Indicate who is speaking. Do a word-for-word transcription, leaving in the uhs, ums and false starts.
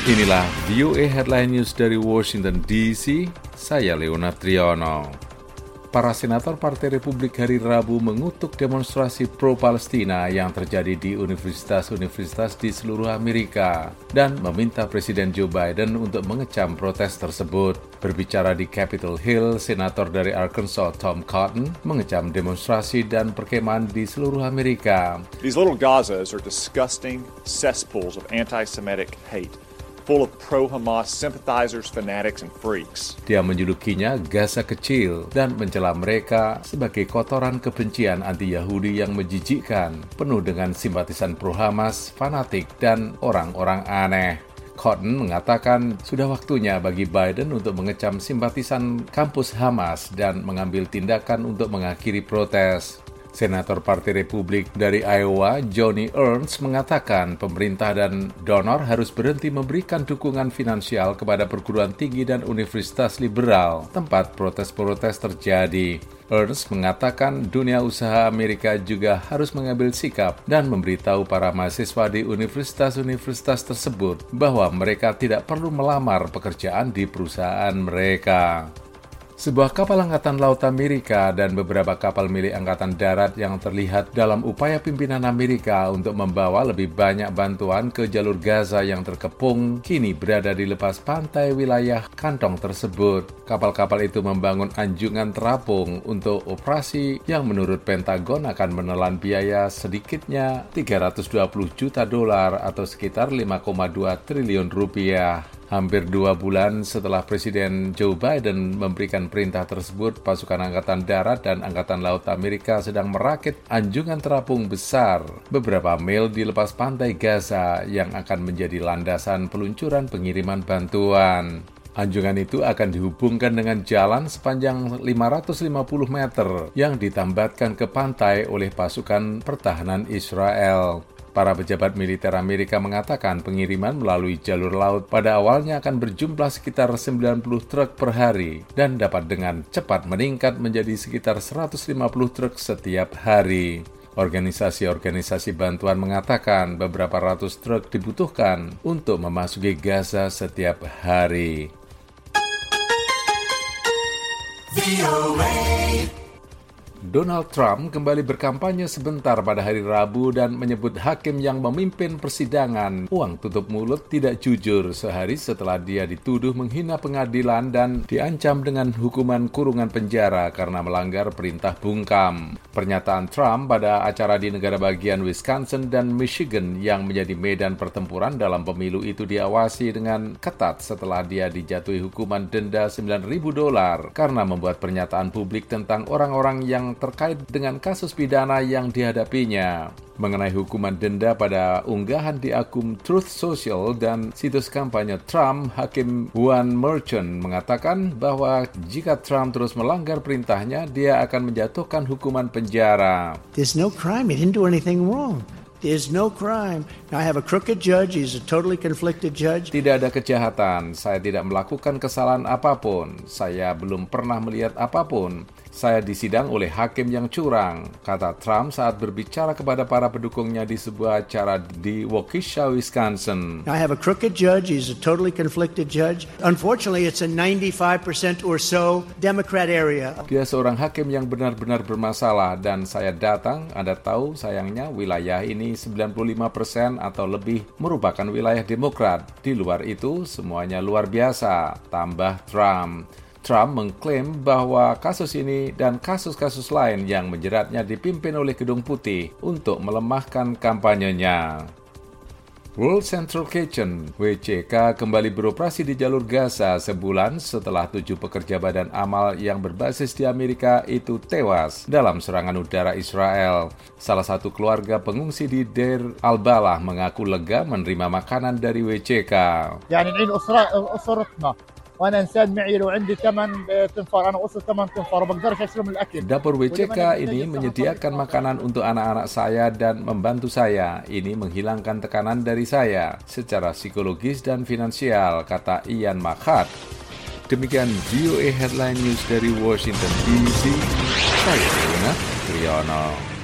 Speaker 1: Inilah V O A Headline News dari Washington D C, saya Leonard Triono. Para senator Partai Republik hari Rabu mengutuk demonstrasi pro-Palestina yang terjadi di universitas-universitas di seluruh Amerika dan meminta Presiden Joe Biden untuk mengecam protes tersebut. Berbicara di Capitol Hill, Senator dari Arkansas Tom Cotton mengecam demonstrasi dan perkemahan di seluruh Amerika.
Speaker 2: These little Gazas are disgusting cesspools of anti-Semitic hate, full of pro-Hamas sympathizers, fanatics, and freaks.
Speaker 1: Dia menjulukinya Gaza kecil dan mencela mereka sebagai kotoran kebencian anti-Yahudi yang menjijikkan, penuh dengan simpatisan pro-Hamas, fanatik, dan orang-orang aneh. Cotton mengatakan sudah waktunya bagi Biden untuk mengecam simpatisan kampus Hamas dan mengambil tindakan untuk mengakhiri protes. Senator Partai Republik dari Iowa, Joni Ernst, mengatakan pemerintah dan donor harus berhenti memberikan dukungan finansial kepada perguruan tinggi dan universitas liberal, tempat protes-protes terjadi. Ernst mengatakan dunia usaha Amerika juga harus mengambil sikap dan memberitahu para mahasiswa di universitas-universitas tersebut bahwa mereka tidak perlu melamar pekerjaan di perusahaan mereka. Sebuah kapal Angkatan Laut Amerika dan beberapa kapal milik Angkatan Darat yang terlihat dalam upaya pimpinan Amerika untuk membawa lebih banyak bantuan ke jalur Gaza yang terkepung, kini berada di lepas pantai wilayah kantong tersebut. Kapal-kapal itu membangun anjungan terapung untuk operasi yang menurut Pentagon akan menelan biaya sedikitnya tiga ratus dua puluh juta dolar atau sekitar lima koma dua triliun rupiah. Hampir dua bulan setelah Presiden Joe Biden memberikan perintah tersebut, pasukan Angkatan Darat dan Angkatan Laut Amerika sedang merakit anjungan terapung besar beberapa mil di lepas pantai Gaza yang akan menjadi landasan peluncuran pengiriman bantuan. Anjungan itu akan dihubungkan dengan jalan sepanjang lima ratus lima puluh meter yang ditambatkan ke pantai oleh pasukan pertahanan Israel. Para pejabat militer Amerika mengatakan pengiriman melalui jalur laut pada awalnya akan berjumlah sekitar sembilan puluh truk per hari dan dapat dengan cepat meningkat menjadi sekitar seratus lima puluh truk setiap hari. Organisasi-organisasi bantuan mengatakan beberapa ratus truk dibutuhkan untuk memasuki Gaza setiap hari. Donald Trump kembali berkampanye sebentar pada hari Rabu dan menyebut hakim yang memimpin persidangan uang tutup mulut tidak jujur sehari setelah dia dituduh menghina pengadilan dan diancam dengan hukuman kurungan penjara karena melanggar perintah bungkam. Pernyataan Trump pada acara di negara bagian Wisconsin dan Michigan yang menjadi medan pertempuran dalam pemilu itu diawasi dengan ketat setelah dia dijatuhi hukuman denda sembilan ribu dolar karena membuat pernyataan publik tentang orang-orang yang terkait dengan kasus pidana yang dihadapinya. Mengenai hukuman denda pada unggahan di akun Truth Social dan situs kampanye Trump, Hakim Juan Merchan mengatakan bahwa jika Trump terus melanggar perintahnya, dia akan menjatuhkan hukuman penjara.
Speaker 3: There's no crime. He didn't do anything wrong. There's no crime. Now, I have a crooked judge. He's a totally conflicted judge.
Speaker 1: Tidak ada kejahatan. Saya tidak melakukan kesalahan apapun. Saya belum pernah melihat apapun. Saya disidang oleh hakim yang curang, kata Trump saat berbicara kepada para pendukungnya di sebuah acara di Waukesha, Wisconsin.
Speaker 3: Now, I have a crooked judge. He's a totally conflicted judge. Unfortunately, it's a ninety-five percent or so Democrat area.
Speaker 1: Dia seorang hakim yang benar-benar bermasalah dan saya datang, Anda tahu sayangnya wilayah ini sembilan puluh lima persen atau lebih merupakan wilayah Demokrat. Di luar itu semuanya luar biasa, tambah Trump. Trump mengklaim bahwa kasus ini dan kasus-kasus lain yang menjeratnya dipimpin oleh Gedung Putih untuk melemahkan kampanyenya. World Central Kitchen, W C K, kembali beroperasi di jalur Gaza sebulan setelah tujuh pekerja badan amal yang berbasis di Amerika itu tewas dalam serangan udara Israel. Salah satu keluarga pengungsi di Deir al-Balah mengaku lega menerima makanan dari W C K.
Speaker 4: وانا انسان معي لو عندي ثمان تنفار انا وصلت ثمان تنفار بقدرش اشتري من الاكل.
Speaker 1: Dapur W C K ini menyediakan makanan untuk anak-anak saya dan membantu saya. Ini menghilangkan tekanan dari saya secara psikologis dan finansial, kata Ian Makat. Demikian V O A Headline News dari Washington D C. Saya Leonard Triono.